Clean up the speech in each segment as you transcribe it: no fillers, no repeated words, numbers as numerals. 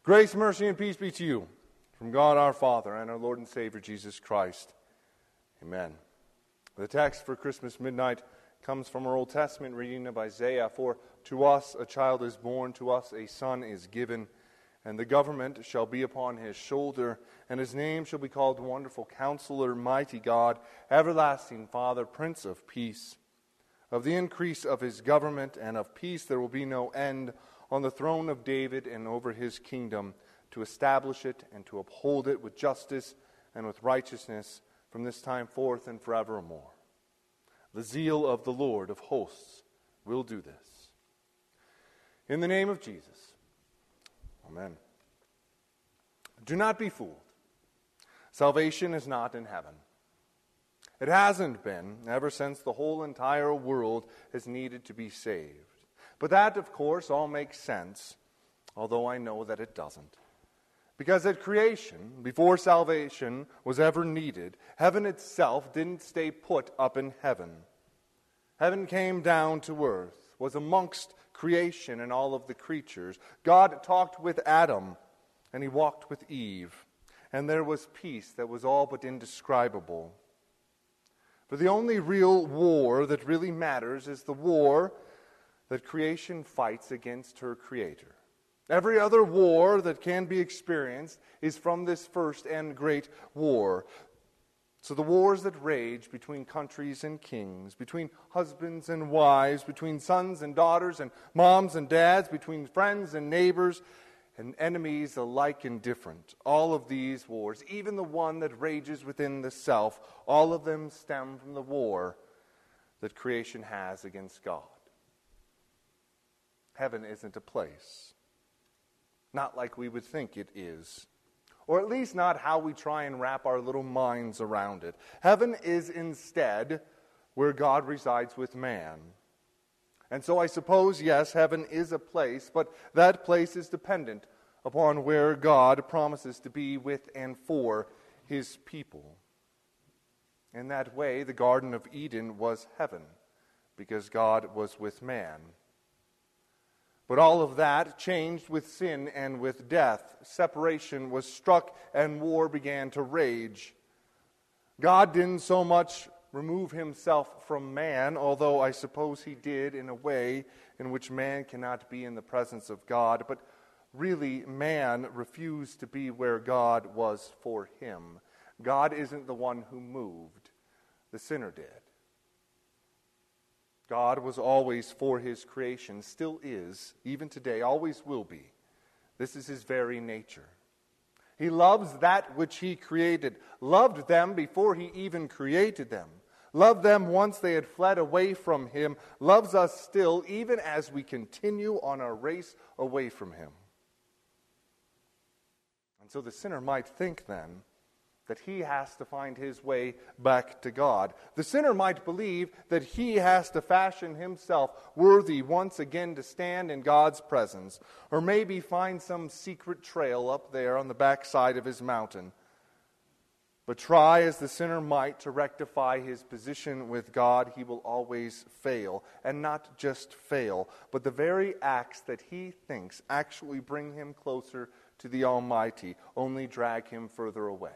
Grace, mercy, and peace be to you from God our Father and our Lord and Savior Jesus Christ. Amen. The text for Christmas midnight comes from our Old Testament reading of Isaiah. For to us a child is born, to us a son is given, and the government shall be upon his shoulder, and his name shall be called Wonderful Counselor, Mighty God, Everlasting Father, Prince of Peace. Of the increase of his government and of peace there will be no end, on the throne of David and over his kingdom, to establish it and to uphold it with justice and with righteousness from this time forth and forevermore. The zeal of the Lord of hosts will do this. In the name of Jesus, amen. Do not be fooled. Salvation is not in heaven. It hasn't been ever since the whole entire world has needed to be saved. But that, of course, all makes sense, although I know that it doesn't. Because at creation, before salvation was ever needed, heaven itself didn't stay put up in heaven. Heaven came down to earth, was amongst creation and all of the creatures. God talked with Adam, and he walked with Eve, and there was peace that was all but indescribable. For the only real war that really matters is the war that creation fights against her Creator. Every other war that can be experienced is from this first and great war. So the wars that rage between countries and kings, between husbands and wives, between sons and daughters and moms and dads, between friends and neighbors and enemies alike and different. All of these wars, even the one that rages within the self, all of them stem from the war that creation has against God. Heaven isn't a place. Not like we would think it is. Or at least not how we try and wrap our little minds around it. Heaven is instead where God resides with man. And so I suppose, yes, heaven is a place, but that place is dependent upon where God promises to be with and for his people. In that way, the Garden of Eden was heaven, because God was with man. But all of that changed with sin and with death. Separation was struck and war began to rage. God didn't so much remove himself from man, although I suppose he did in a way in which man cannot be in the presence of God. But really, man refused to be where God was for him. God isn't the one who moved. The sinner did. God was always for his creation, still is, even today, always will be. This is his very nature. He loves that which he created, loved them before he even created them, loved them once they had fled away from him, loves us still, even as we continue on our race away from him. And so the sinner might think then that he has to find his way back to God. The sinner might believe that he has to fashion himself worthy once again to stand in God's presence, or maybe find some secret trail up there on the backside of his mountain. But try as the sinner might to rectify his position with God, he will always fail. And not just fail, but the very acts that he thinks actually bring him closer to the Almighty only drag him further away.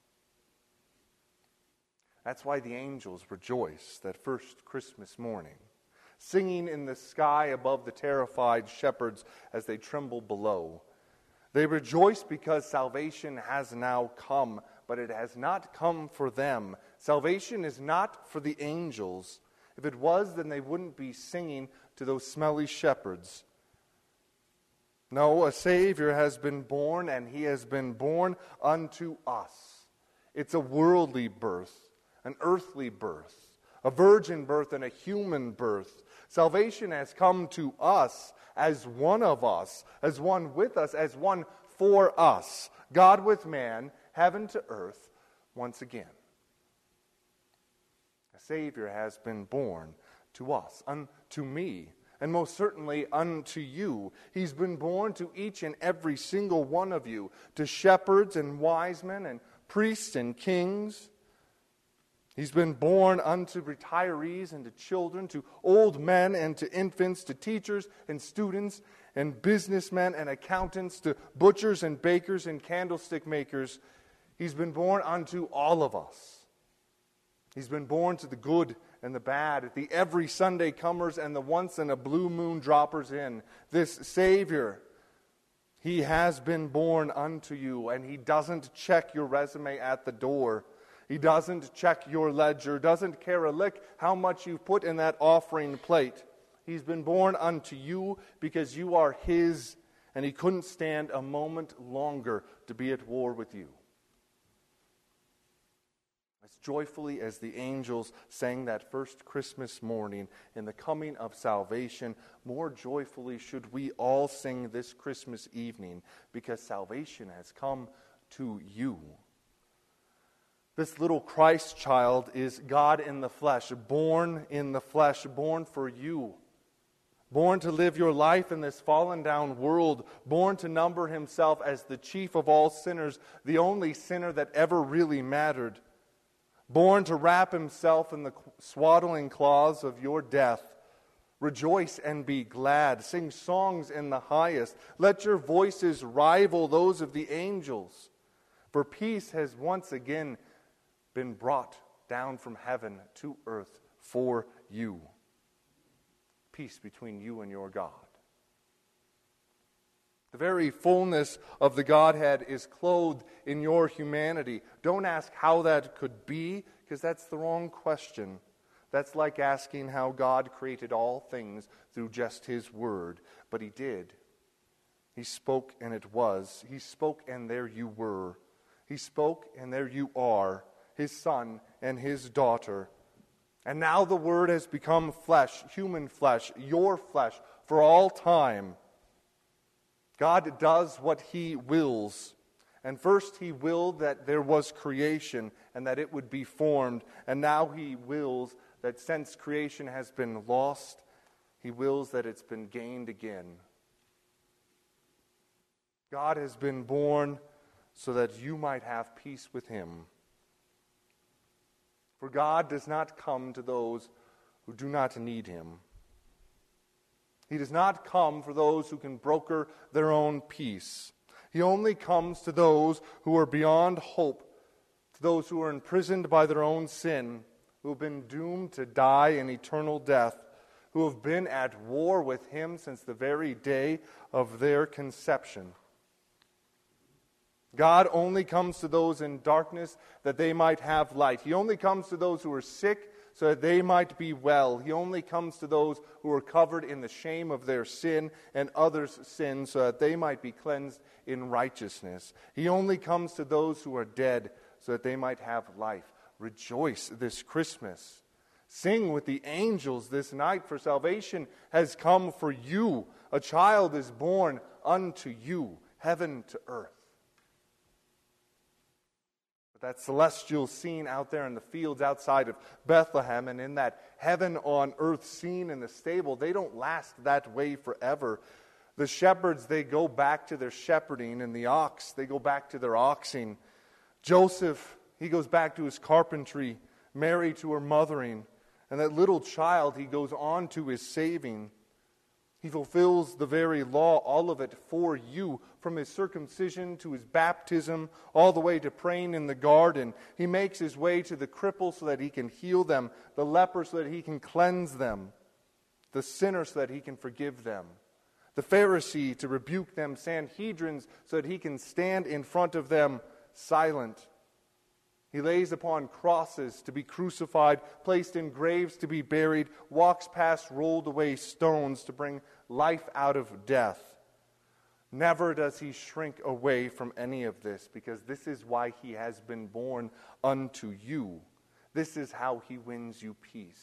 That's why the angels rejoice that first Christmas morning, singing in the sky above the terrified shepherds as they tremble below. They rejoice because salvation has now come, but it has not come for them. Salvation is not for the angels. If it was, then they wouldn't be singing to those smelly shepherds. No, a Savior has been born, and he has been born unto us. It's a worldly birth. An earthly birth, a virgin birth, and a human birth. Salvation has come to us as one of us, as one with us, as one for us. God with man, heaven to earth, once again. A Savior has been born to us, unto me, and most certainly unto you. He's been born to each and every single one of you, to shepherds and wise men and priests and kings. He's been born unto retirees and to children, to old men and to infants, to teachers and students and businessmen and accountants to butchers and bakers and candlestick makers. He's been born unto all of us. He's been born to the good and the bad, the every Sunday comers and the once in a blue moon droppers in. This Savior, He has been born unto you, and He doesn't check your resume at the door. He doesn't check your ledger, doesn't care a lick how much you've put in that offering plate. He's been born unto you because you are His, and He couldn't stand a moment longer to be at war with you. As joyfully as the angels sang that first Christmas morning in the coming of salvation, more joyfully should we all sing this Christmas evening, because salvation has come to you. This little Christ child is God in the flesh, born for you. Born to live your life in this fallen down world, born to number Himself as the chief of all sinners, the only sinner that ever really mattered. Born to wrap Himself in the swaddling cloths of your death. Rejoice and be glad. Sing songs in the highest. Let your voices rival those of the angels. For peace has once again been brought down from heaven to earth for you. Peace between you and your God. The very fullness of the Godhead is clothed in your humanity. Don't ask how that could be, because that's the wrong question. That's like asking how God created all things through just His word. But He did. He spoke and it was. He spoke and there you were. He spoke and there you are, His Son and His daughter. And now the Word has become flesh, human flesh, your flesh, for all time. God does what He wills. And first He willed that there was creation and that it would be formed. And now He wills that since creation has been lost, He wills that it's been gained again. God has been born so that you might have peace with Him. For God does not come to those who do not need Him. He does not come for those who can broker their own peace. He only comes to those who are beyond hope, to those who are imprisoned by their own sin, who have been doomed to die in eternal death, who have been at war with Him since the very day of their conception. God only comes to those in darkness that they might have light. He only comes to those who are sick so that they might be well. He only comes to those who are covered in the shame of their sin and others' sin so that they might be cleansed in righteousness. He only comes to those who are dead so that they might have life. Rejoice this Christmas. Sing with the angels this night, for salvation has come for you. A child is born unto you, heaven to earth. That celestial scene out there in the fields outside of Bethlehem and in that heaven on earth scene in the stable, they don't last that way forever. The shepherds, they go back to their shepherding, and the ox, they go back to their oxing. Joseph, he goes back to his carpentry, Mary to her mothering, and that little child, he goes on to his saving. He fulfills the very law, all of it for you, from his circumcision to his baptism, all the way to praying in the garden. He makes his way to the cripple so that he can heal them, the leper so that he can cleanse them, the sinner so that he can forgive them, the Pharisee to rebuke them, Sanhedrins so that he can stand in front of them silent. He lays upon crosses to be crucified, placed in graves to be buried, walks past rolled away stones to bring life out of death. Never does He shrink away from any of this, because this is why He has been born unto you. This is how He wins you peace.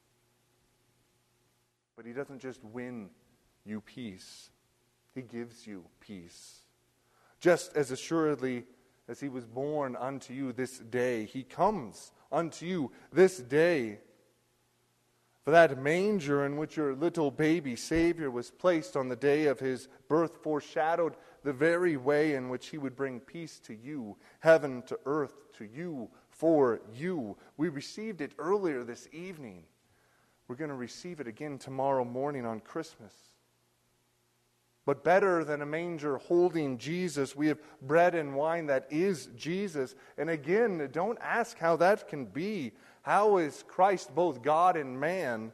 But He doesn't just win you peace. He gives you peace. Just as assuredly as He was born unto you this day, He comes unto you this day. For that manger in which your little baby Savior was placed on the day of His birth foreshadowed the very way in which He would bring peace to you, heaven to earth to you, for you. We received it earlier this evening. We're going to receive it again tomorrow morning on Christmas. But better than a manger holding Jesus, we have bread and wine that is Jesus. And again, don't ask how that can be. How is Christ both God and man?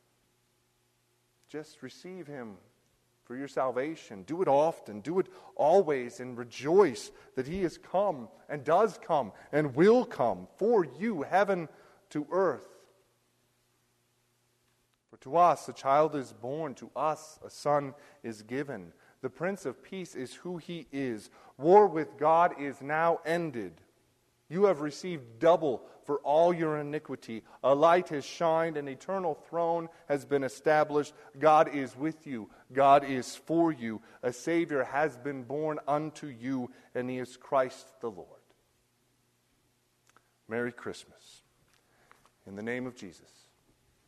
Just receive Him for your salvation. Do it often. Do it always. And rejoice that He has come and does come and will come for you, heaven to earth. For to us a child is born, to us a son is given. The Prince of Peace is who He is. War with God is now ended. You have received double for all your iniquity. A light has shined, an eternal throne has been established. God is with you. God is for you. A Savior has been born unto you, and He is Christ the Lord. Merry Christmas. In the name of Jesus.